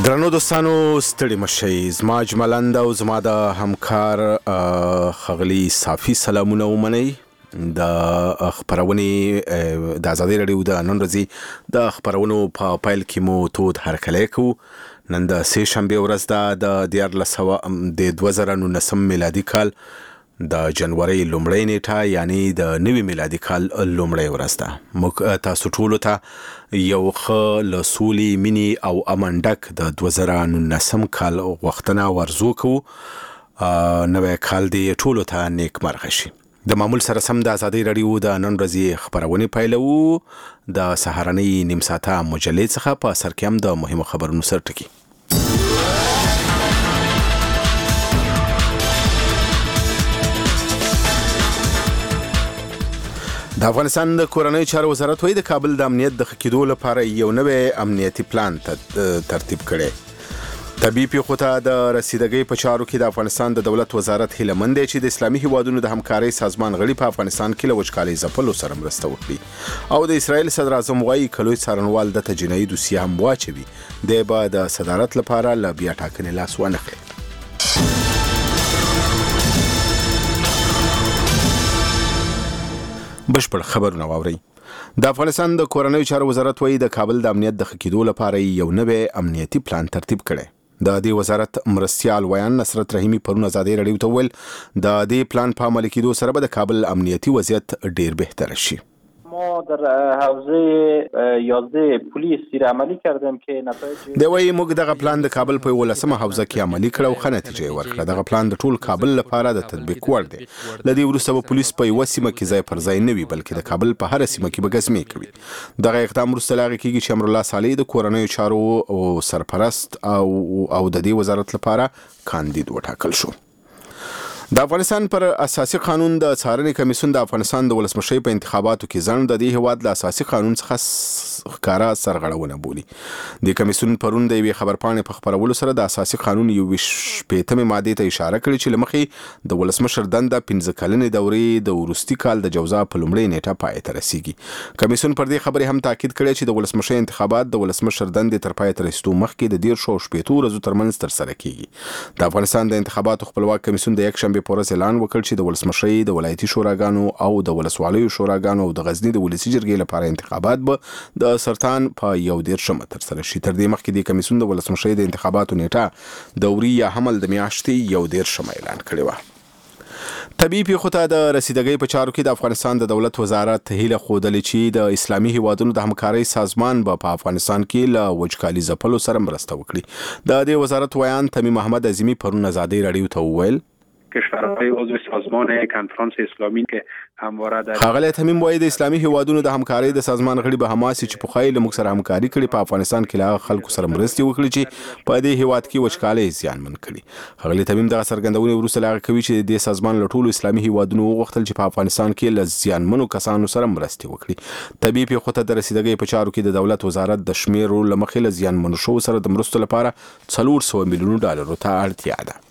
درنو دوستانو ستړي مشئ زما جملند او زما د همکار خغلی صافي سلامونه ومنئ د خبرونې د ازادي رادیو د نن ورځې د خبرونو په پایل کې مو تود هرکلی کوو. نن د سه شنبه ورځ ده د 2019 میلادي کال د جنوري لومړۍ نیټه یعنی د نوي میلادي کال لومړۍ ورځ ده. موږ تاسو ټولو ته یو ښه له سولې مینې او امن ډک د 2019 کال غوښتنه ورزو کوو. نوی کال دې ټولو ته نیکمرغه شي. د معمول سره سم د ازادي رادیو د نن ورځې خبرونه پیلوو. د سهارنۍ نیم ساعته مجلې څخه په سر کې هم د مهمو خبرونو سر ټکی. د افغانستان د کورنۍ چارو وزارت وایي د کابل د امنیت د ښه کېدو لپاره یو نوی امنیتي پلان ترتیب کړی. طبي پیښو ته د رسیدګۍ په چارو کې د افغانستان د دولت وزارت هیله مند دی چې د اسلامي هیوادونو د همکارۍ سازمان غړي په افغانستان کې له وچکالۍ ځپلو سره مرسته وکړي او د اسرائیل صدر اعظم وایي کلوی څارنوال د جنایي دوسیه هم واچوي دی به د صدارت لپاره له بیا ټاکنې لاس ونه کړي. بشپړ خبرونه واورئ. د افغانستان د کورنۍ چارو وزارت وایي د کابل د امنیت د ښه کېدو لپاره یو نوی امنیتي پلان ترتیب کړی. د دې وزارت مرستیال ویان نصرت رحیمي پرون ازادي رادیو ته وویل د دې پلان په عملي کېدو سره به د کابل امنیتي وضعیت ډیر بهتر شي. ما در حوزه 11 پلیس زیر عملی کردیم که نتایج دی وایي موږ دغه پلان د کابل په 11مه حوزه کې عملي کړ او ښه نتیجه یې ورکړه. دغه پلان د ټول کابل لپاره د تطبیق وړ دی. له دې وروسته به پولیس په یوه سیمه کې ځای پر ځای نه وي بلکې د کابل په هره سیمه کې به ګزمې کوي. دغه اقدام وروسته له هغې کېږي چې امرالله صالح د کورنیو چارو سرپرست او د دې وزارت لپاره کاندید وټاکل شو. د افغانستان پر اساسي قانون د څارنې کمیسیون د افغانستان د ولسمشۍ په انتخاباتو کې ځنډ د دې هیواد له اساسي قانون څخه ښکاره سرغړونه بولي. د کمیسیون پرون د یوې خبرپاڼې په خپرولو سره د اساسي قانون 28مې مادې ته اشاره کړې چې له مخې د ولسمشر دنده 15 کلنې دورې د وروستي کال د جوزا په لومړۍ نیټه پای ته رسیږي. کمیسیون پر دې خبرې هم تاکید کړی چې د ولسمشۍ انتخابات د ولسمشر دندې تر پای ته رسیدو مخکې د 10 ورځو ترمنځ ترسره کیږي. د افغانستان د انتخاباتو خپلواک کمیسیون د یک شنبه په ورځ اعلان وکړ چې د ولسمشۍ د ولایتي شوراګانو او د ولسوالیو شوراګانو او د غزني د ولسي جرګې لپاره انتخابات به د سرطان په 11 ترسره شي. تر دې مخکې د کمیسیون د ولسمشۍ د انتخاباتو نیټه دوري یا حمل د میاشتې 11 اعلان کړې وه. طبي پیښو ته د رسیدګۍ په چارو کې د افغانستان د دولت وزارت هیله ښودلې چې د اسلامي هیوادونو د همکارۍ سازمان به په افغانستان کې له وچکالۍ ځپلو سره مرسته وکړي. د دې وزارت ویان تمیم احمد عظیمی پرون ازادي رادیو ته وویل کشورهای عضو سازمان کنفرانس اسلامی که همواره در ښاغلی تمیم وایي د اسلامي هیوادونو د همکارۍ د سازمان غړي به هماسې چې پخوایي له موږ سره همکاري کړي په افغانستان کې له هغه خلکو سره مرستې وکړي چې په دې هیواد کې وچکالۍ زیانمن کړي. ښاغلی تمیم دغه څرګندونې وروسته له هغه کوي چې د سازمان له ټولو اسلامي هیوادونو وغوښتل چې په افغانستان کې له زیانمنو کسانو سره مرستې وکړي. طبي پیښو ته د رسیدګۍ په چارو کې د دولت وزارت د شمیرو له مخې له زیانمنو شوو سره د مرستو لپاره 400 میلیون ډالرو ته اړتیا ده.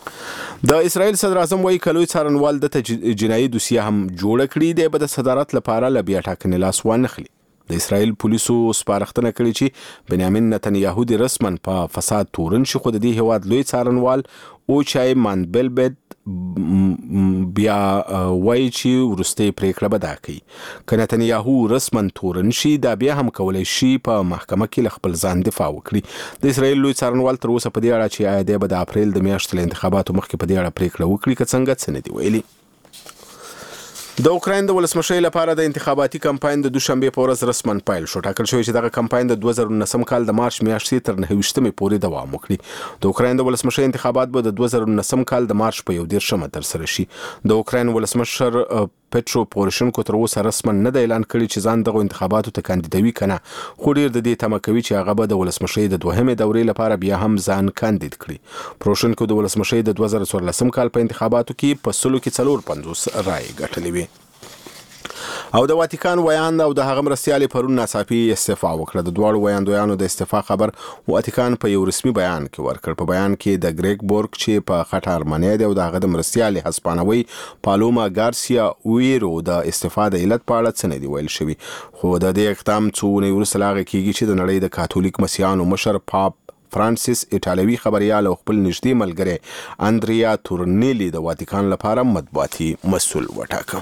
د اسرائیل صدر اعظم وایي کلوی څارنوال د جنایي دوسیه هم جوړه کړې دی به د صدارت لپاره له بیا ټاکنې لاس وانخلي. د اسرائیل پولیسو سپارښتنه کړې چې بنیامین نتنیاهو د رسما په فساد تورن شي خو د دې هیواد لوی څارنوال اوچای مانبلبد بیا وایي چې وروستۍ پریکړه به دا کوي. که نتنیاهو رسما تورن شي دا بیا هم کولی شي په محکمه کې له خپل ځان دفاع وکړي. د اسرائیل لوی څارنوال تر اوسه په دې اړه چې آیا دی به د اپریل د میاشتې له انتخاباتو مخکې په دې اړه پریکړه وکړي که څنګه څه نه دي ویلي. د اوکراین د ولسمشۍ لپاره د انتخاباتي کمپاین د دوشنبه په ورځ رسما پیل شو. ټاکل شوی چې دغه کمپاین د 2019 کال د مارچ میاشتې تر 29مې پورې دوام وکړي. د اوکراین د ولسمشۍ انتخابات به د 2019 کال د مارچ په 11 ترسره شي. د اوکراین ولسمشر پټرو پوروشنکو تر اوسه رسما نه د اعلان کړی چې ځان دغه انتخاباتو ته کاندیدوي کنه خو ډیر د دې تمه کوي چې هغه به د ولسمشۍ د 2مې دورې لپاره بیا هم ځان کاندید کړي. پوروشنکو د ولسمشۍ د 2014 کال په انتخاباتو کې په 450 رای ګټلې وي. او د واتیکان ویان او د هغه مرستیال پرون ناڅاپي استعفا وکړه. د دواړو ویاندویانو د استعفا خبر واتیکان په یو رسمي بیان کې ورکړ. په بیان کې د ګریګ بورګ چې په خټه ارمنی دی او د هغه د مرستیال هسپانوي پالوما ګارسیا ویرو د استعفا د علت په اړه څه نه دی ویل شوی. خو د دې اقدام څو نه وروسته لاغه کیږي چې د نړۍ د کاتولیک مسیحیانو مشر پاپ فرانسیس ایټالوي خبريال او خپل نږدې ملګری اندریا تورنیلی د واتیکان لپاره مطبوعاتي مسؤل وټاکه.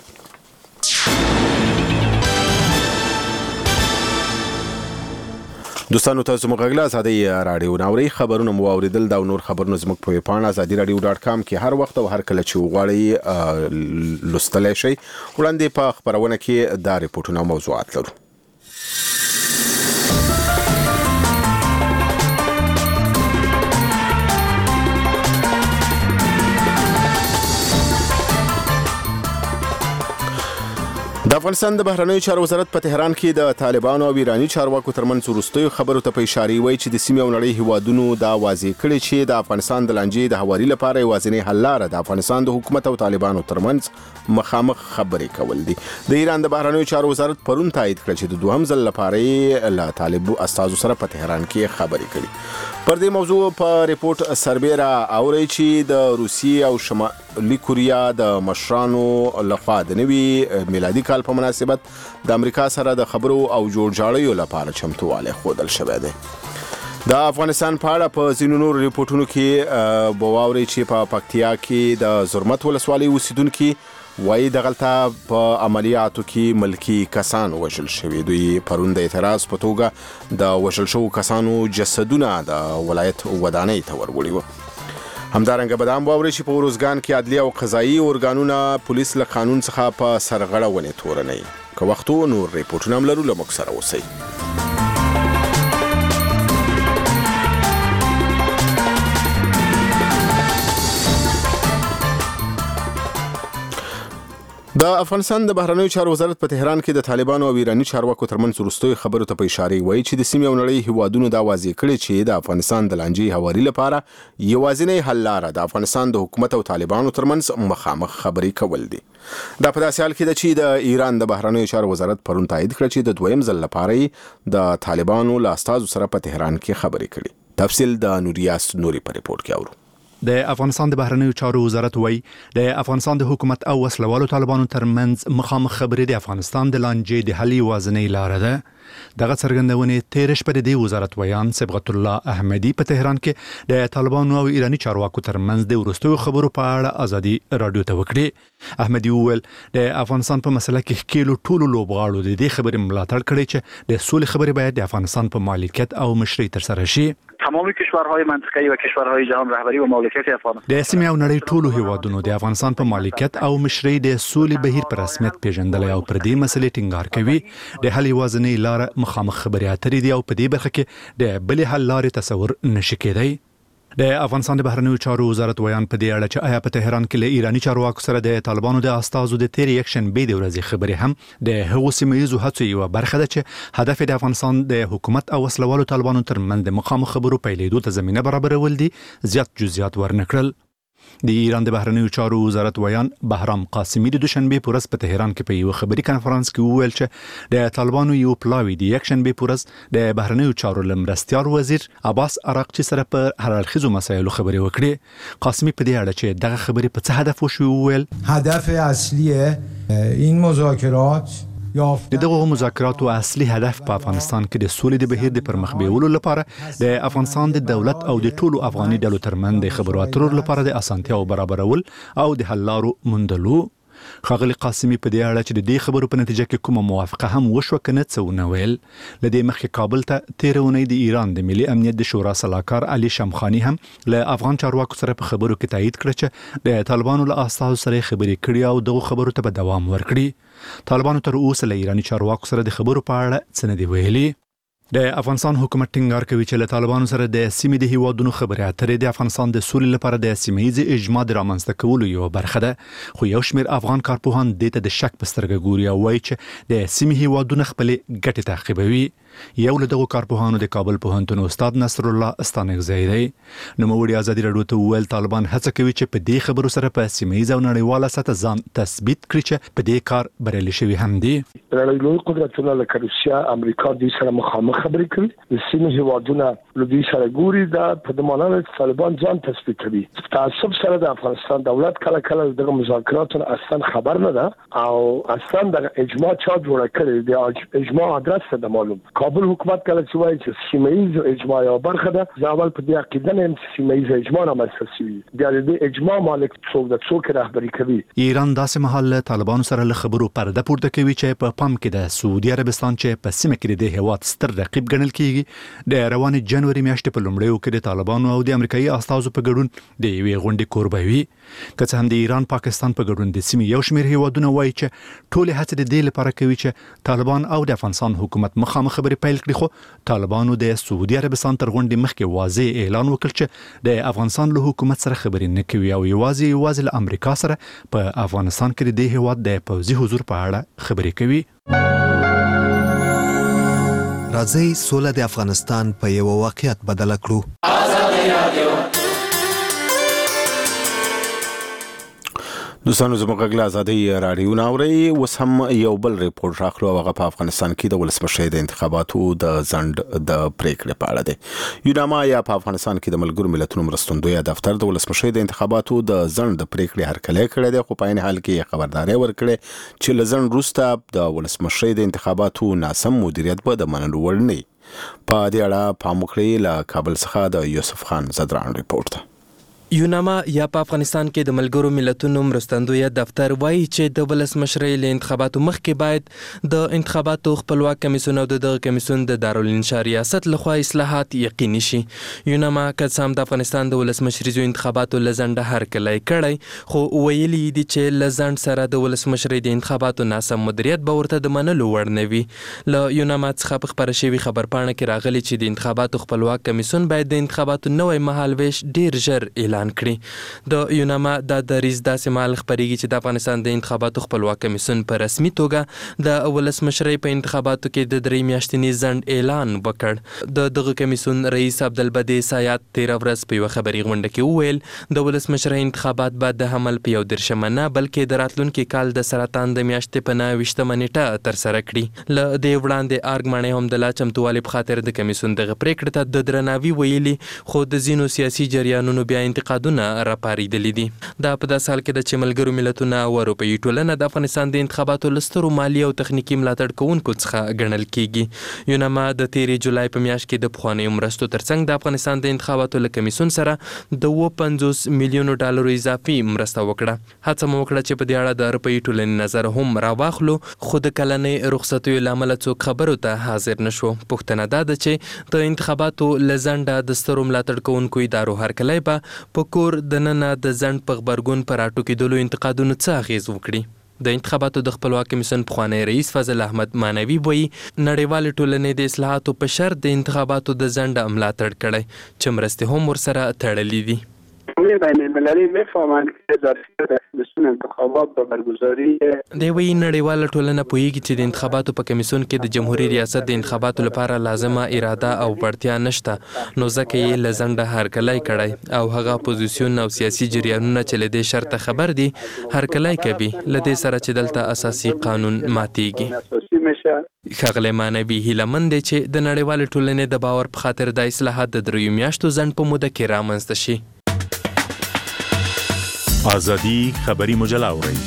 دوستانو تاسو مو غږ له ازادي رادیو ناوري خبرونه مو اوریدل دا نور خبرونه زموږ په ویبپاڼه azadiradio.com کې هر وخت او هر کله چې وغواړئ لوستلای شئ. وړاندې په خبرونه کې دا ریپورتونه او موضوعات لرو. د افغانستان د بهرنیو چارو وزارت په تهران کې د طالبانو او ایرانی چارواکو ترمنځ وروستیو خبرو ته په اشاره وایي چې د سیمې او نړۍ هیوادونو دا واضح کړي چې د افغانستان د لانجې د هواري لپاره یوازینی حل لاره د افغانستان د حکومت او طالبانو ترمنځ مخامخ خبرې کول دي. د ایران د بهرنیو چارو وزارت پرون تایید کړ چې د دوهم ځل لپاره له طالبو استازو سره په تهران کې خبرې کړي. پر دې موضوع په ریپورت سربیره اوري چې د روسیې او شمالي کوریا د مشرانو لخوا د نوي میلادي کال په مناسبت د امریکا سره د خبرو او جوړجاړیو لپاره چمتووالی ښودل شوی دی. د افغانستان په اړه په ځینو نور ریپورتونو کې بواوري چې په پکتیا کې د زرمت ولسوالۍ اوسیدونکو وایي دغلته په عملیاتو کې ملکی کسان وژل شوي. دوی پرون د اعتراض په توګه د وژل شوو کسانو جسدونه د ولایت ودانۍ ته ورغړي وو. همدارنګه به دا هم واورئ چې په اروزګان کې عدلیه او قضایي ارګانونه پولیس له قانون څخه په سرغړونې تورنوي. که وختو نور ریپورټونه هم لرو له موږ سره اوسئ. د افغانستان د بهرنیو چارو وزارت په تهران کې د طالبانو او ایرانی چارواکو ترمنځ وروستیو خبرو ته په اشاره وایي چې د سیمې او نړۍ هیوادونو دا واضح کړي چې د افغانستان د لانجې هواري لپاره یوازینی حل لاره د افغانستان د حکومت او طالبانو ترمنځ مخامخ خبرې کول دي. دا په داسې حال کې ده چې د ایران د بهرنیو چارو وزارت پرون تایید کړ چې د دویم ځل لپاره د طالبانو له استازو سره په تهران کې خبرې کړي. تفصیل د نوریاس نوري په ریپورت کې اورو. د افغانستان د بهرنیو چارو وزارت وایي د افغانستان د حکومت او وسلوالو طالبانو ترمنځ مخامخ خبرې د افغانستان د لانجې د حل یوازینۍ لاره ده. دغه څرګندونې تیر شپه د وزارت ویان صبغت الله احمدي په تهران کې د طالبانو او ایرانی چارواکو ترمنځ د وروستیو خبرو په اړه ازادي رادیو ته وکړي. احمدي وویل د افغانستان په مسله کې ښکېلو ټولو لوبغاړو د دې خبرې ملاتړ کړی چې د سولې خبرې باید د افغانستان په مالکیت او مشرۍ ترسره شي. تمام کشورهای منطقه‌ای و کشورهای جهان رهبری و مالکیت افغانستان د سیمې او نړۍ ټولو هیوادونو د افغانستان په مالکیت او مشرۍ د سولې بهیر پر رسمیت پیژندل او پر دې مسلې ټینګار کوي. د حل یوازینۍ لاره مخامخ خبرې اترې دي او په دې برخه کې د بلې حل لارې تصور نشي کېدای. د افغانستان د بهرنیو چارو وزارت ویان په دې اړه چې آیا په تهران کې له ایرانی چارواکو سره د طالبانو د استازو د تیر یک شنبه د ورځې خبرې هم د هغو سیمه‌ییزو هڅو یوه برخه ده چې هدف د افغانستان د حکومت او وسلوالو طالبانو ترمنځ د مخامخ خبرو پیلېدو ته زمینه برابرول دي. زیات جزئیات ورنکړل. د ایران د بهرنیو چارو وزارت ویان بهرام قاسمی د دوشنبه په ورځ په تهران کې په یو خبري کانفرنس کې وویل چې د طالبانو یو پلاوی د یک شنبه په ورځ د بهرنیو چارو لمرستیار وزیر عباس عراقچی سره پر هررخیزو مسایلو خبرې وکړي. قاسمی په دې اړه چې دغه خبرې په څه هدف وشو وویل هدف اصلي این مذاکرات دغه مذاکراتو اصلي هدف په افغانستان کې د سولې د بهیر د پرمخ بیولو لپاره د افغانستان د دولت او د ټولو افغاني ډلو ترمنځ د خبرو اترو لپاره د اسانتیاو برابرول او د حل لارو موندلو. ښاغلي قاسمی په دې اړه چې د دې خبرو په نتیجه کې کومه موافقه هم وشوه کنه څه ونه ویل. لدې مخکې کابل ته تیر اونۍ د ایران د ملي امنیت د شورا سلاکار علي شمخانی هم له افغان چارواکو سره په خبرو کې تایید کړ چې د طالبانو له استازو سره خبرې کړي او دغه خبرو ته به دوام ورکړي. طالبانو تر اوسه له ایرانی چارواکو سره د خبرو په اړه څه نه دی ویلي. د افغانستان حکومت ټینګار کوي چې له طالبانو سره د سیمې د هیوادونو خبرې اترې د افغانستان د سولې لپاره د سیمه‌ییز اجماع د رامنځته کولو یو برخه ده. خو یو شمېر افغان کارپوهان دې ته د شک په سترګه ګوري او وایي چې د سیمې هیوادونه خپلې ګټې تعقیبوي. یو له دغو کارپوهانو د کابل پوهنتون استاد نصر الله استانکزی دی. نوموړي ازادي راډیو ته وویل طالبان هڅه کوي چې په دې خبرو سره په سیمه‌ییز او نړیواله سطح ځان تثبیت کړي چې په دې کار بریالي شوي هم دي. لوی قدرتونه لکه روسیه امریکا دوی سره مخامخ خبرې کوي. د سیمې هیوادونه له دوی سره ګوري دا په دمانه طالبان ځان تثبیت کوي. تعصب سره د افغانستان دولت کله کله دغه مذاکراتو اصلا خبر نه ده او اصلا د اجماع چا جوړ کړی دی. اجماع ادرس ده معلوم کابل حکومت کله چې وایي چې سیمه‌ایز اجماع یو برخه ده زه اول په دې عقیده نه یم چې سیمه‌ایز اجماع رامنځته شوي بیا د دې اجماع مالک څوک د څوک رهبري کوي. ایران داسې مهال طالبانو سره له خبرو پرده پورته کوي چې په پام کې د سعودي عربستان چې په سیمه کې د هیواد ستر رقیب ګڼل کیږي د روان جنوري میاشتې په لومړیو کې د طالبانو او د امریکایي استازو په ګډون د یوې غونډې کوربه وي. که څه هم د ایران پاکستان په ګډون د سیمې یو شمېر هیوادونه وایي چې ټولې هڅې د دې لپاره کوي چې طالبان او د افغانستان حکومت مخامخ خبرې پیل کړي، خو طالبانو د سعودي عربستان تر غونډې مخکې واضح اعلان وکړ چې د افغانستان له حکومت سره خبرې نه کوي او یوازې له امریکا سره په افغانستان کې د دې هیواد د پوځي حضور په اړه خبرې کوي. راځي سوله د افغانستان په یو واقعیت بدل کړو. دوستانو زموږ غږ له ازادۍ راډیو نه اورئ. اوس هم یو بل ریپورټ راخلو هغه په افغانستان کې د ولسمشر د انتخاباتو د ځنډ د پریکړې په اړه دی. یوناما یا په افغانستان کې د ملګرو ملتونو مرستندویه دفتر د ولسمشر د انتخاباتو د ځنډ د پریکړې هرکلی کړی دی، خو په عین حال کې خبرداری ورکړې چې له ځنډ وروسته د ولسمشر د انتخاباتو ناسم مدیریت به د منلو وړ نه وي. په دې اړه پام وکړئ. له کابل څخه د یوسف خان زدران ریپورټ ده. یوناما یا په افغانستان کې د ملګرو ملتونو مرستندویه دفتر وایي چې د ولسمشرۍ له انتخاباتو مخکې باید د انتخاباتو خپلواک کمیسیون او دغه کمیسیون د دارالانشا ریاست لخوا اصلاحات یقیني شي. یوناما که څه هم د افغانستان د ولسمشریزو انتخاباتو له ځنډه هرکلی کړی، خو ویلي دي چې له ځنډ سره د ولسمشرۍ د انتخاباتو ناسم مدیریت به ورته د منلو وړ نه وي. له یوناما څخه په خپره شوي خبرپاڼه کې راغلي چې د انتخاباتو خپلواک کمیسیون باید د انتخاباتو نوی مهالویش ډیر ژر اعلان کړي. د یوناما د دریځ داسې مهال خپریږي چې د افغانستان د انتخاباتو خپلواک کمیسیون په رسمي توګه د ولسمشرۍ په انتخاباتو کې د 3 میاشتني ځنډ اعلان وکړ. د دغه کمیسیون رئیس عبدالبدی سایات 13 ورځ په یو خبري غونډه کې وویل د ولسمشرۍ انتخابات بعد د حمل په 11 نه بلکې د راتلونکي کال د سرطان د میاشتې په 29 نیټه تر سره کړي. له دې وړاندې ارګ هم د لا چمتووالي په خاطر د کمیسیون دغه پریکړه ته د درناوي ویلي، خو د ځینو سیاسي جریانونو بیا انتقادونه راپاریدلي دي. دا په داسې حال کې د چې ملګرو ملتونه او اروپایي ټولنه د افغانستان د انتخاباتو له سترو مالي او تخنیکي ملاتړ کوونکو څخه ګڼل کیږي. یوناما د 13 جولای په میاشت کې د پخوانیو مرستو ترڅنګ د افغانستان د انتخاباتو له کمیسیون سره د 50 میلیونو ډالرو اضافي مرسته وکړه. هڅه مو وکړه چې په دې اړه د اروپایي ټولنې نظر هم راواخلو، خو د کلنۍ رخصتیو له امله څوک خبرو ته حاضر نشو. پوښتنه دا ده چې د انتخاباتو له ځنډه د سترو ملاتړ کوونکو ادارو هرکلی به په کور د ننه د ځنډ په غبرګون پر راټوکېدلو انتقادونو څه اغیز وکړي. د انتخاباتو د خپلواک کمیسیون پخوانی رئیس فضل احمد مانوي وایي نړیوالې ټولنې د اصلاحاتو په شرط د انتخاباتو د ځنډه ملاتړ کړی چې مرستې هم ورسره تړلې دي. بین المللی میفهمند که در کمیسیون انتخابات به برگزاری دی وی نړیواله ټولنه پوهیږي چې د انتخاباتو په کمیسیون کې د جمهوریت ریاست د انتخاباتو لپاره لازمه اراده او وړتیا نشته، نو ځکه یې له ځنډه هرکلی کړی او هغه اپوزیسیون او سیاسي جریانونه چې له دې شرطه خبر دي هرکلی کوي، له دې سره چې دلته اساسي قانون ماتیږي. ښاغلی مانوي هیله مند دی چې د نړیوالې ټولنې د باور په خاطر د اصلاحات د 3 میاشتو ځنډ په موده کې رامنځته شي. آزادی خبری مجله اورئ.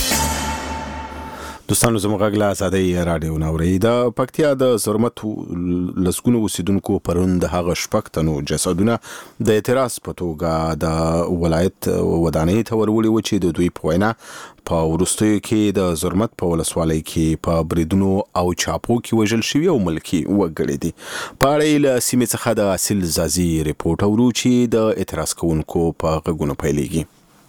دوستانو زموږ غږ له ازادۍ راډیو نه اورئ. د پکتیا د زرمت لسګونو اوسیدونکو پرون د هغه 6 تنو جسدونه د اعتراض په توګه د ولایت ودانۍ ته ورولي و چې د دوی په وینا په وروستیو کې د زرمت په ولسوالۍ کې په بریدونو او چاپو کې وژل شوي او ملکي وګړي دي. په اړه یې له سیمې څخه د اصل زازي ریپورټ اورو چې د اعتراض کوونکو په غږونو پیلېږي.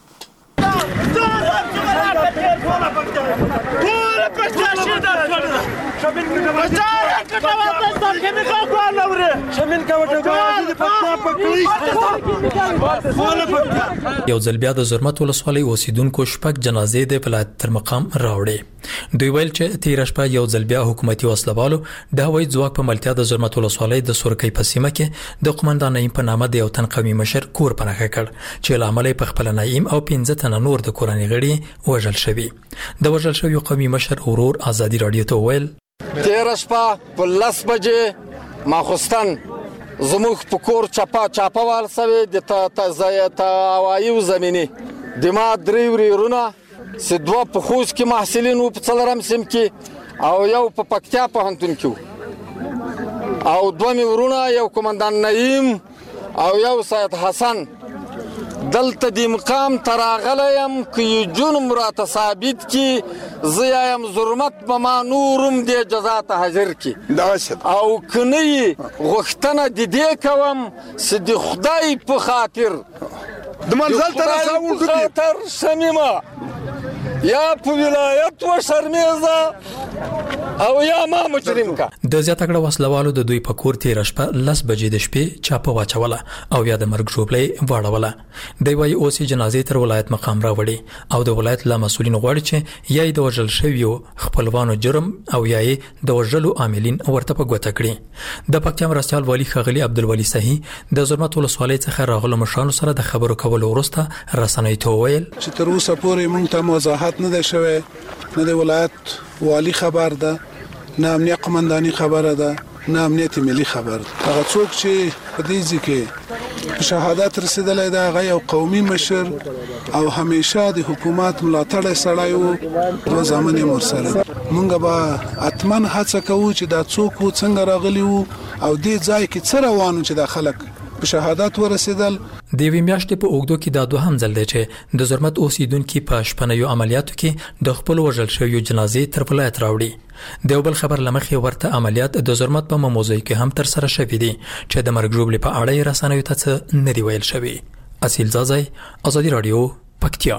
یو ځل بیا د زرمت ولسوالۍ اوسیدونکو 6 جنازې د ولایت تر مقام راوړې. دوی ویل چې تیر شپه یو ځل بیا حکومتي وسلوالو د هوایي ځواک په ملتیا د زرمت ولسوالۍ د سورکۍ په سیمه کې د قومندان نعیم په نامه د یو تن قومي مشر کور پناه کړ چې له امله په خپل نعیم او 15 تنه نور د کورنۍ غړي وژل شوي. د وژل شوی قومي مشر ورور ازادي رادیو ته ویل تیر شپه په 10 بجې ماخوستن زموږ په کور چاپه وال سوي د هوایي زمینی د ما 3 ورونه چې 2 په خوست کې محصلین وو په څلرم سیم کې او یو په پکتیا پوهنتون کې او دوه مې ورونه یو قومندان نعیم او یو سید حسن دلته د مقام تراغلی یم که جرم راته ثابت کی زه یم ظلمت به ما نورم دې جزا ته حاضر کی او که نه یې غوښتنه د دې کوم چې د خدای په خاطر د منزل ته رسوو خاطر شمیمه یا په ولایت و شرمیزه او یا ما مجرم کا د زیاته کړه وسلوالو د دوی په کور تیر شپه 10 بجې د شپې چاپه واچوله او یا د مرګ ژوبلې واړوله دی وايي اوس جنازې تر ولایت مقام راوړي او د ولایت لا مسولین غواړي چې یا د وژل شویو خپلوانو جرم او یا د وژلو عاملین ورته په ګوته کړي د پکتیا مرستيال والی خغلی عبدالولی صحیح د ظلمت ولسوالۍ څخه راغلو مشرانو سره د خبرو کولو وروسته رسنۍ ته ویل چې تر اوسه پورې موږ ته وضاحت نه ده شوی نه د ولایت والی خبر ده نه امنیه قمندانی خبره ده نه امنیت ملي خبر هغه څوک چې په دې ځکه شهادت رسیدلې ده هغه یو قومي مشر او همیشه د حکومت ملاتړ سړی وو د زمانه مرسره مونږ به اتمن هڅه کوو چې دا څوک څنګه راغلی وو او دې ځای کې څه روانو چې د خلک په شهادت ورسېدل د وی میاشتې په اوګدو کې دا دوهم ځل دی چې د ظلمت اوسیدونکو په شپنیو عملیاتو کې د خپل وژل شویو جنازې تر ولایت راوړي د یو بل خبر لمخې ورته عملیات د ظلمت په موضوع کې هم تر سره شوي دي چې د مرګ ژوبلې په اړه رسنیو ته څه نه دی ویل شوی اصیل زازای ازادي رادیو پکتیا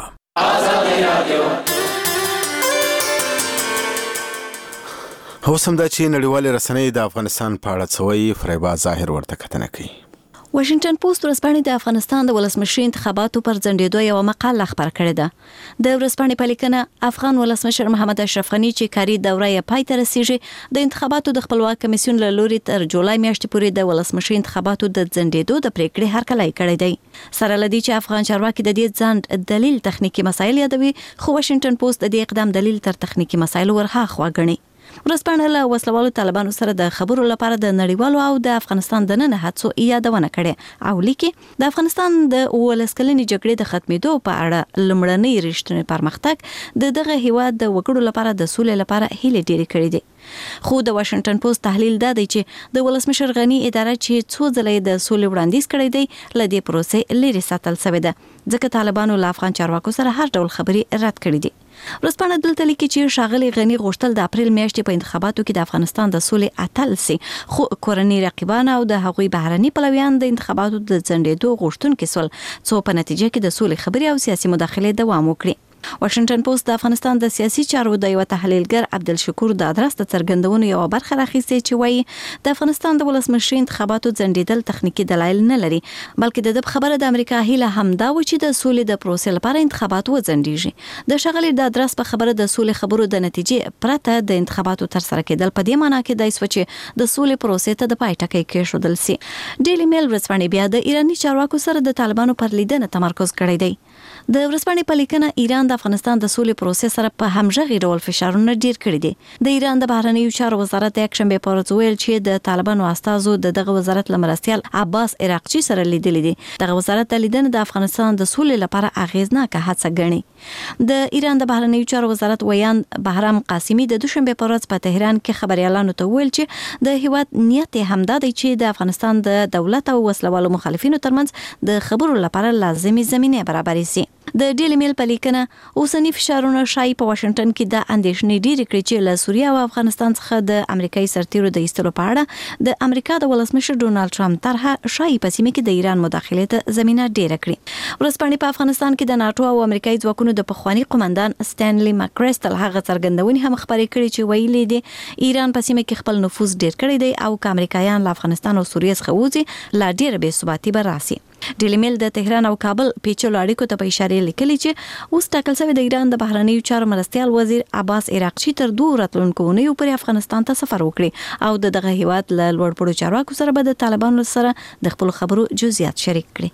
اوس هم دا چې نړیوالې رسنۍ د افغانستان په اړه څه وایي فریبا ظاهر ورته کتنه کوي واشنگټن پوسټ ورځپاڼې د افغانستان د ولسمشر انتخاباتو پر ځنډېدو یو مقاله خبر کړې ده د ورځپاڼې په لیکنه افغان ولسمشر محمد اشرف غنی چې کاري دوره یې پای ته رسیږي د انتخاباتو د خپلواک کمیسیون له لوري تر جولای میاشتې پورې د ولسمشر انتخاباتو د ځنډېدو د پریکړې هرکلی کړی دی سره لدی چې افغان چارواکي د دې ځنډ دلیل تخنیکی مسایل یادوي خو واشنگټن پوسټ د دې اقدام دلیل تر تخنیکی مسایل ورها خوا ګڼي ورځپاڼه له وسلوالو طالبانو سره د خبرو لپاره د نړیوالو او د افغانستان د نن هڅو یادونه کړې او لیکي د افغانستان د ولسکلنې جګړې د ختمېدو په اړه لمړنۍ رښتینی پرمختګ دغه هیواد د وګړو لپاره د سولې لپاره هیله ډېری کړې دي خو د واشنگټن پوسټ تحلیل دا دی چې د ولسمشر غنی اداره چې څو ځله د سولې وړاندیز کړی دی لدې پروسې لري ساتل شوی ده ځکه طالبانو له افغان چارواکو سره هر ډول خبري رد کړې دي ورځپاڼه دلته لیکي چې شاغلي غنی غوښتل د اپریل میاشتې په انتخاباتو کې د افغانستان د سولې اتل سي خو کورنۍ رقیبان او د هغوی بهرني پلویان د انتخاباتو د ځنډېدو غوښتونکي سول څو په نتیجه کې د سولې خبري او سیاسي مداخله دوام وکړي واشنگټن پوسټ د افغانستان د سیاسي چارو د یو تحلیلګر عبدالشکور د ادرس د څرګندونو یو برخه راخیستې چې وایي د افغانستان د ولسمشر انتخاباتو ځنډېدل تخنیکی دلایل نه لري بلکې د خبره د امریکا هیله هم دا و چې د سولې د پروسې لپاره انتخابات وځنډیږي د شغلې د ادرس په خبره د سولې خبرو د نتیجې پرته د انتخاباتو تر سره کېدل په دې معنی کې د سوچ د سولې پروسې ته د پای ټکی کېښودل سي ډیلی میل ورځپاڼې بیا د ایرانی چارواکو سره د طالبانو پر لیدنه تمرکز کړی دی د ورځپاڼې په لیکنه ایران د افغانستان د سولې پروسې سره په همغږي ډول فشارونه ډیر کړي دي د ایران د بهرنیو چارو وزارت یک شنبه پر ورځ ویل چې د طالبانو استازو دغه وزارت لمرستيال عباس عراقچي سره لیدلې دي دغه وزارت د لیدنې د افغانستان د سولې لپاره اغیزناکه هڅه ګڼي د ایران د بهرنیو چارو وزارت ویان بهرام قاسمی د دوشنبه پر ورځ په تهران کې خبريالانو ته ویل چې د هیواد نیت همدا دی چې د افغانستان د دولت او وسلوالو مخالفینو ترمنځ د خبرو لپاره لازمي زمينه برابرې سي د ډیلی میل په لیکنه اوسنی فشارونه شای په واشنگټن کې د اندېښنې ډېرې کړې چې له سوریه او افغانستان څخه د امریکایي سرتیرو د ایستلو په اړه د امریکا د ولسمشر ډونالد ټرمپ طرحه شای په سیمه کې د ایران مداخله ته زمينه ډېره کړې ورځپاڼې په افغانستان کې د ناتو او امریکایي ځواکونو د پخوانی قومندان سټانلي ماکریسټل هغه څرګندونې هم خبرې کړې چې ویلي دي ایران په سیمه کې خپل نفوذ ډېر کړی دی او امریکایان له افغانستان او سوریه څخه وځي لا ډېر بې ثباتي به راسي ډیلی میل د تهران او کابل پیچلو اړیکو ته په اشاره لیکلي چې اوس ټاکل شوی د ایران د بهرنیو چارو مرستيال وزیر عباس عراقچي تر 2 راتلونکو اونیو پورې افغانستان ته سفر وکړي او دغه هیواد له لوړپوړو چارواکو سره به د طالبانو سره د خپل خبرو جزئیات شریک کړي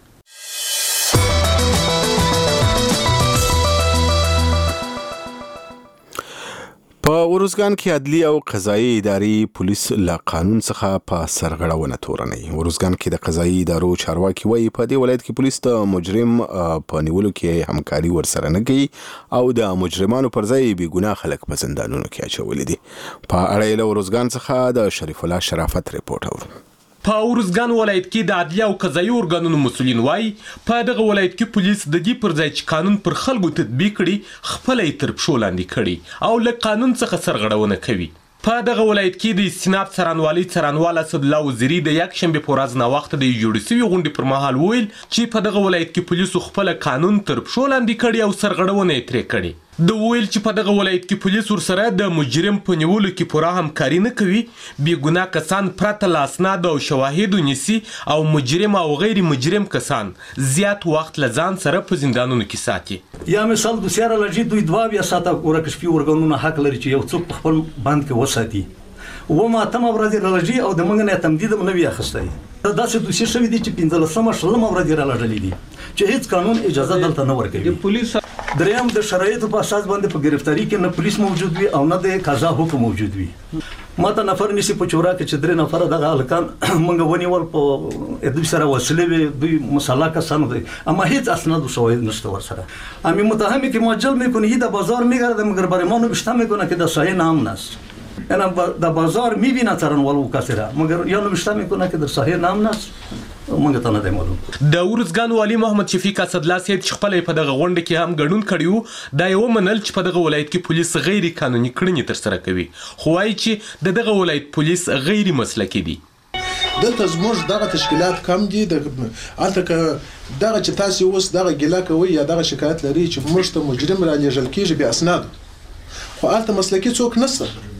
په ورزګان کې عدلي او قضایي ادارې پولیس له قانون څخه په سرغړونه تورنوي. ورزګان کې د قضایي ادارو چارواکي وایي په دې ولایت کې پولیس د مجرم په نیولو کې همکاري ورسره نه کوي او د مجرمانو پر ځای بې ګناه خلک په زندانونو کې اچولي دي. په اړه یې له ورزګان څخه د شریف الله شرافت ریپورټ اورو. په ورزګان ولایت کې د عدلیه او قضایي ارګانونو مسؤلین وایي په دغه ولایت کې پولیس د دې پر ځای چې قانون پر خلکو تطبیق کړي خپل یې تر پښو لاندې کړي او له قانون څخه سرغړونه کوي. په دغه ولایت کې د استیناف څارنوال اسدالله وزیري د یکشنبې په ورځ ناوخته د جوړې شوې غونډې پر مهال وویل چې په دغه ولایت کې پولیسو خپل قانون تر پښو لاندې کړي او سرغړونه یې ترې کړي. د ویل چې په دغه ولایت کې پولیس ورسره د مجرم په نیولو کې پوره همکاري نه کوي، بې ګناه کسان پرته له اسناد او شواهدو نیسي او مجرم او غیر مجرم کسان زیات وخت له ځان سره په زندانونو کې ساتي. یا مثال د سیاره لږی دوی 2 ساعته ورکشفي ورګونونه حق لري چې یو څوک په خپل باند کې وساتي. وما تم ورځ لږی او د منګ نه تمدید نه وي اخستای. دا څه دوی شوی دي چې 15 شلم ورځ لږی دي چې هیڅ قانون اجازه دلته نه ورکوي. پولیس دریم د شرایطو په اساس باندې په گرفتاری کې نه پولیس موجود وي او نه د قضا حکم موجود وي. ماته نفر نسی په چورا کې چې 3 نفر دغه الکان منګ ونیول په دوی سره وسلې وي، دوی مصالحه کسان دي اما هیڅ اسناد او شواهد نشته ورسره. امی متهمی که مؤجل میکنه در بازار میگرده مگر برای ما بیشتر میکنه که در صحیح نام نست. انا در بازار میبینه ترنوال و کسره مگر یا بیشتر میکنه که در صحیح نام نست. مونږ ته نه دی معلوم. د ورزګان والي محمد شفیق اسدالله سید چې خپل په دغه غونډه کې هم ګډون کړیو دا یو منل چې په دغه ولایت کې پولیس غیر قانوني کړنې ترسره کوي، خو وايي چې دغه ولایت پولیس غیر مسلکي دي. دلته زموږ دغه تشکیلات کم دي، الته که دغه چې تاسو اوس دغه ګیله کوي یا دغه شکایت لري چې موږ ته مجرم را لېږل کېږي بې اسناد، خو الته مسلکي څوک نشته.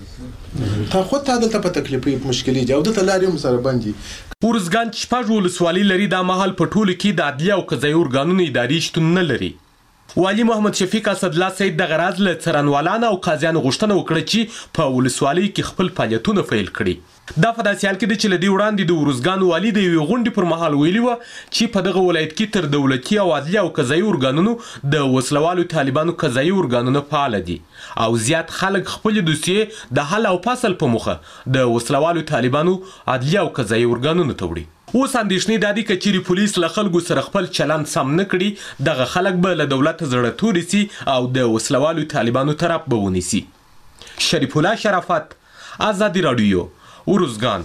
تا خود تا دلته په تکلیفي مشکلې دي او دلته لارې هم سره بند دي. ورزګان چې شپږ ولسوالۍ لري دا مهال په ټولو کې د عدلیه او قضایي ارګانونو ادارې شتون نه لري. والي محمد شفیق اسدالله سید د غراض له څارنوالانو او قاضیانو غوښتنه وکړه چې په ولسوالۍ کې خپل فعالیتونه پیل کړي. دا په داسې حال کې دی چې له دې وړاندې د ورزګان والي د یوې غونډې پر مهال ویلي وه چې په دغه ولایت کې تر دولتي او عدلیه او قضایي ارګانونو د وسلوالو طالبانو قضایي ارګانونه فعاله دي او زیات خلک خپل دوسیې د حل او فصل په موخه د وسلوالو طالبانو عدلیه او قضایي ارګانونو ته وړي. اوس اندېښنې دا دي که چیرې پولیس له خلکو سره خپل چلند سم نه کړي دغه خلک به له دولت زړه توري سي او د وسلوالو طالبانو طرف به ونیسي. شریف الله شرافت، آزادي راډیو، ورزګان.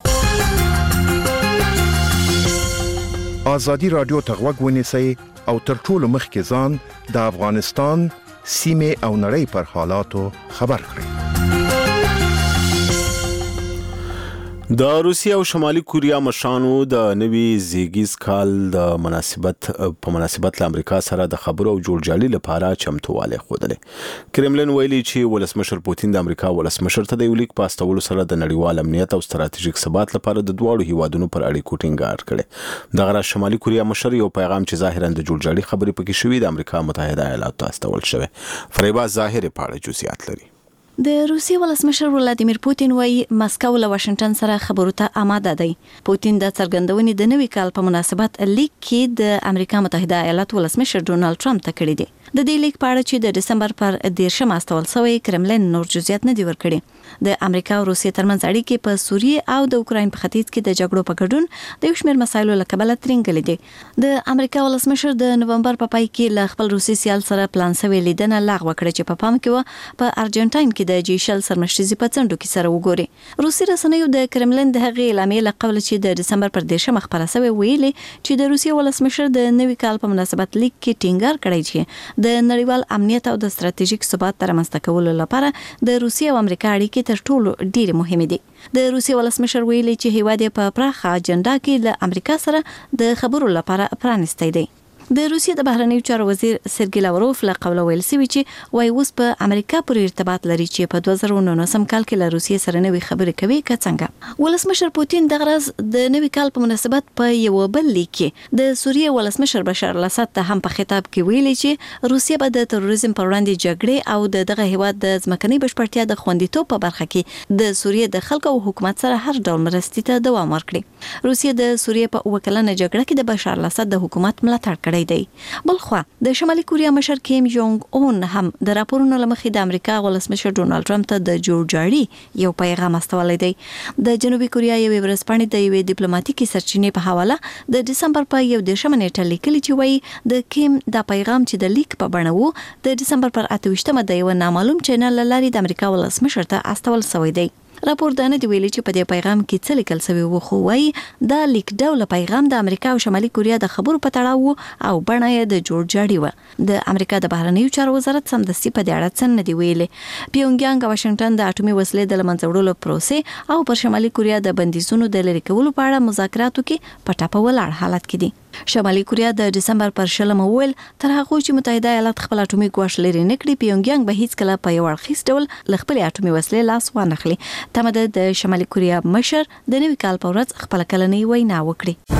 آزادي راډیو ته غوږ ونیسئ او تر ټولو مخکې ځان د افغانستان سیمې او نړۍ پر حالاتو خبر کړئ. د روسیې او شمالي کوریا مشرانو د نوي زیږیز کال د مناسبت له امریکا سره د خبرو او جوړجاړي لپاره چمتووالی ښودلی. کرملین ویلي چې ولسمشر پوتین د امریکا ولسمشر ته د یو لیک په استولو سره د نړیوال امنیت او ستراتیژیک ثبات لپاره د دواړو هیوادونو پر اړیکو ټینګار کړی. دغه راز شمالي کوریا مشر یو پیغام چې ظاهرا د جوړجاړي خبرې پکې شوي د امریکا متحده ایالاتو ته استول شوی. فریبا ظاهر په اړه جزئیات لري. د روسیې ولسمشر ولادیمیر پوتین وایي مسکو له واشنگټن سره خبرو ته آماده دی. پوتین د څرګندونې د نوي کال په مناسبت لیک کې د امریکا متحده ایالاتو ولسمشر ډونالد ټرمپ ته کړی دی. د دې لیک په اړه چې د دسمبر پر 10 استول شوی کرملین نور جزئیات نه دی ورکړي. د امریکا او روسیې ترمنځ اړیکې په سوریه او د اوکراین په ختیځ کې د جګړو په ګډون د یو شمېر مسایلو له کبله ترنګلې دي. د امریکا ولسمشر د نومبر په پای کې له خپل روسي سیال سره پلان شوی لیدنه لغوه کړه چې په پام کې و په ارجنټاین کې د جیشل سرمشتزي په څنډو کې سره وګوري. روسي رسنیو د کرملین د هغې اعلامیې له قبل چې د دسمبر پر 10 خبره شوې ویلي چې د روسیې ولسمشر د نوي کال په مناسبت لیک کې ټینګار کړی چې د نړیوال امنیت او د ستراتیژیک ثبات ترمنځ کولو لپاره د روسیې او امریکا اړیکې تر ټولو ډېرې مهمې دي. د روسیې ولسمشر ویلي چې هیواد یې په پراخه اجنډا کې له امریکا سره د خبرو لپاره پرانیستی دی. د روسیې د بهرنیو چارو وزیر سرګی لاوروف له قوله ویل سوي چې وايي اوس په امریکا پورې ارتباط لري چې په 2019 کال کې له روسیې سره نوې خبرې کوي که څنګه. ولسمشر پوتین د غرض د نوي کال په مناسبت په یو بل لیک کې د سوریې ولسمشر بشار الاسد ته هم په خطاب کې ویلي چې روسیه به د تروریزم پر وړاندې جګړې او دغه هیواد د ځمکنۍ بشپړتیا د خوندیتوب په برخه کې د سوریې د خلکو او حکومت سره هر ډول مرستې ته دوام ورکړي. روسیه د سوریې په وکلنه جګړه کې د بشار الاسد د حکومت ملاتړ کړی کړی دی. بلخوا د شمالي کوریا مشر کیم جونګ اون هم د راپورونو لمخې د امریکا ولسمشر ډونالد ټرمپ ته د جوړجاړي یو پیغام استولی دی. د جنوبي کوریا یو ورځپاڼې د یوې ډیپلوماټیکي سرچینې په حواله د دسمبر په 1 نیټه لیکلي چې وایي د کیم دا پیغام چې د لیک په بڼه وو د دسمبر پر 28 د یو نامعلوم چینل لاري د امریکا ولسمشر ته استول شوی دی. راپور دا نه دی ویلي چې په دې پیغام کې څه لیکل شوی وو، خو وایي دا لیک ډول پیغام د امریکا او شمالي کوریا د خبرو په تړاو او بڼه یې د جوړجاړي و. د امریکا د بهرنیو چارو وزارت سمدستي په دې اړه څه نه دی ویلي. پیونګیانګ او واشنگټن د اټومي وسلې د لمنځه وړلو پروسې او پر شمالي کوریا د بندیزونو د لرې کولو په اړه مذاکراتو کې په ټاپه ولاړ حالت کې دي. شمالي کوریا د دسمبر پر 20 ویل تر هغه چې متحده ایالات خپل اټومي ګواښ لري نکړي، پیونګیانګ به هیڅ کله په یو اړخیز ډول خپل اټومي وسلې لاس وانخلي. تمه د شمالي کوریا مشر د نوي کال په ورځ خپل کلنۍ وینا وکړي.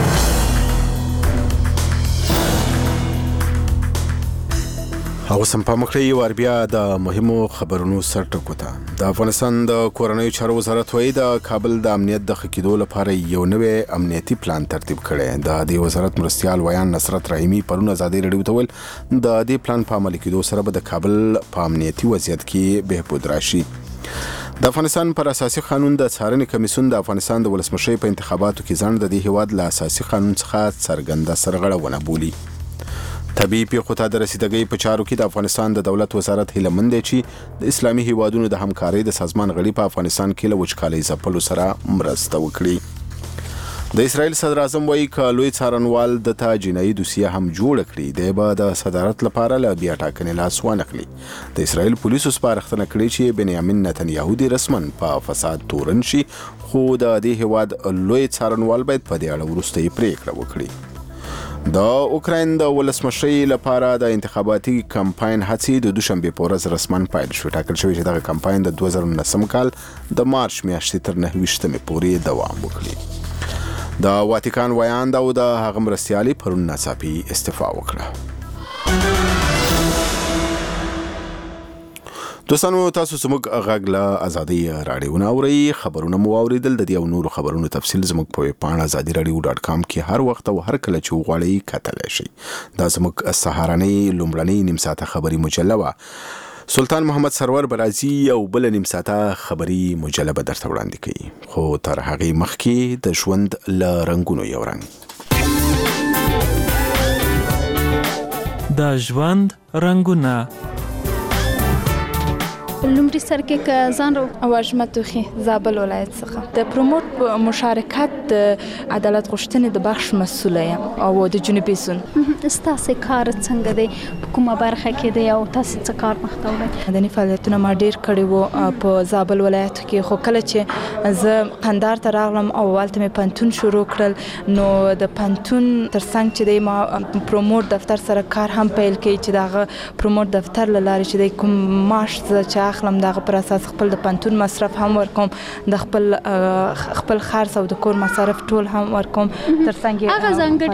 هغه سم په مخکې یو بیا د مهمو خبرونو سر ټکو ته. د افغانستان د کورنیو چارو وزارت وایي د کابل د امنیت د ښه کېدو لپاره یو نوې امنیتي پلان ترتیب کړی. د دې وزارت مرستیال ویان نصرت رحیمي پرون ازادي راډیو ته ویل د دې پلان په عملي کېدو سره به د کابل په امنیتي وضعیت کې بهبود راشي. د افغانستان پر اساسي قانون د څارنې کمیسیون د افغانستان د ولسمشۍ په انتخاباتو کې ځان د دې هیواد له اساسي قانون څخه څرګنده سرغړونه بولي. طبيعي پیښو ته د رسیدګۍ په چارو کې د افغانستان د دولت وزارت هیله مند دی چې د اسلامي هیوادونو د همکارۍ د سازمان غړي په افغانستان کې له وچکالۍ ځپلو سره مرسته وکړي. د اسرائیل صدر اعظم وایي چې لوی څارنوال د تا جنایي دوسیه هم جوړ کړي دی به د صدارت لپاره له بیا ټاکنې لاس وانخلي. د اسرائیل پولیسو سپارښتنه کړې چې بنیامین نتنیاهو دې رسمن په فساد تورن شي، خو د دې هیواد لوی څارنوال باید په دې اړه وروسته پریکړه وکړي. د اوکراین د ولسمشۍ لپاره د انتخاباتي کمپاین هڅې د دوشنبه په ورځ رسمن پیل شو. ټاکل شوی چې دغه کمپاین د 2019 کال د مارچ میاشتې تر 29 پورې دوام وکړي. د واتیکان ویاند او د هغه مرستیالي پرون ناڅاپي استعفا وکړه. دوستانو تاسو زموږ غږ له ازادي راډیو نه اورئ. خبرونه مو اوریدل. د دې او نورو خبرونو تفصیل زموږ په پاڼه azadiradio.com کې هر وخت او هر کله چې وغواړئ کتلی شئ. دا زموږ سهارنۍ لومړنۍ نیم ساعته خبري مجله وه. سلطان محمد سرور برازي او بل نیم ساعته خبري مجله به درته وړاندې کوي، خو تر هغې مخکې د ژوند له رنګونو یو رنګ. د ژوند رنګونه لومړی سر کې ځان او واجمتوخي زابل ولایت څخه د پروموټ په مشارکت د عدالت غوښتنې د بخش مسؤل یم او د جنوبي سون. ستاسو کار څنګه دی؟ په کومه برخه کې دی او تاسو څه کار مخته وړئ؟ مدني فعالیتونه ما ډیر کړي وو په زابل ولایت کې، خو کله چې زه قندهار ته راغلم او والته مې پنتون شروع کړل، نو د پنتون ترڅنګ چې دی ما پروموټ دفتر سره کار هم پیل کړي چې دغه پروموټ دفتر له لارې چې دی کوم معاش چې اخلم دغه پر اساس خپل د پنتون مصرف هم ورکوم، د خپل خرڅ او د کور مصارف ټول هم ورکوم. ترڅنګ هغه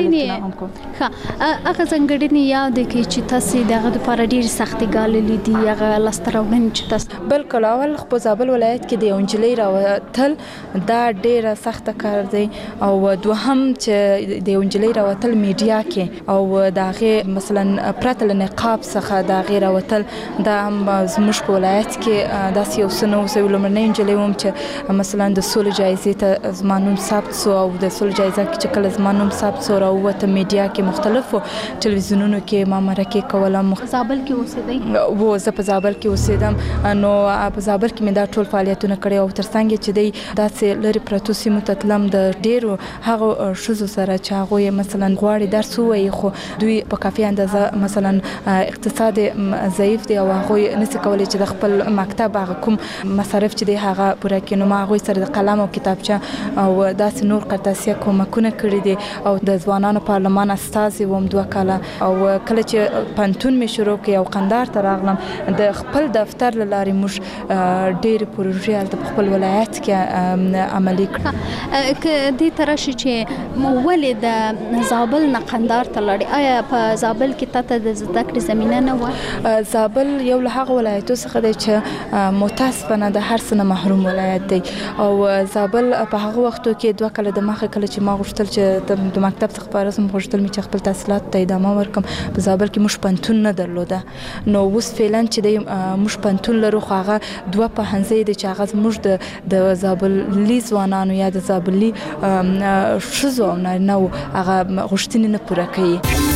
ځانګړنې یاد کړئ چې تاسو دغه لپاره ډیر سختي ګاللې دي، هغه لاسته راوړنې چې تاسو بالکل اول په زابل ولایت کې د انجلۍ راوتل دا ډیره سخته کار دی، او دوهم چې د انجلۍ راوتل میډیا کې او دغه مثلا پرته له نقاب څخه دغه راوتل دا هم زموږ په ولایت کې داسې یو څه نه و. زه لومړنۍ نجلۍ وم چې مثلا د سولې جایزې ته زما نوم ثبت سو، او د سولې جایزه کې چې کله زما نوم ثبت سو راووته میډیا کې مختلفو ټلویزیونونو کې ما مرکې کولم. زابل کې اوسېدئ؟ زه په زابل کې اوسېدم، نو په زابل کې مې دا ټول فعالیتونه کړي، او ترڅنګ چې دی داسې لرې پرتو سیمو ته تلم د ډیرو هغو ښځو سره چې هغوی مثلا غواړي درس ووایي خو دوی په کافي اندازه مثلا اقتصاد ضعیف دی او هغوی نشي کولی چې د خپل مکتب هغه کوم مصارف چې دی هغه پوره کړي. نو ما هغوی سره د قلم او کتابچه او داسې نور قرطاسیه کومکونه کړي دي، او د ځوانانو پارلمان استازي وم 2 کاله. او کله چې پنتون مې شروع کړ او قندهار ته راغلم، د خپل دفتر له لارې موږ ډېرې پروژې هلته په خپل ولایت کې عملي کړو. که دې ته راشي چې ولې د زابل نه قندهار ته لاړې، آیا په زابل کې تاته د زده کړې زمینه نه وه؟ زابل یو له هغه ولایتو څخه دی چې متاسفانه د هر څه نه محروم ولایت دی او زابل په هغه وختو کې 2 کاله د مخه کله چې ما غوښتل چې د مکتب څخه په رسم غوښتل مې چې خپل تحصیلات ته ادامه ورکم په زابل کې موږ پنتون نه درلوده نو اوس فعلا چې د موږ پنتون لرو خو هغه 2 پوهنځي دي چې هغه موږ د زابلي ځوانانو یا د زابلي ښځو او نارینه‌و هغه غوښتنې نه پوره کوي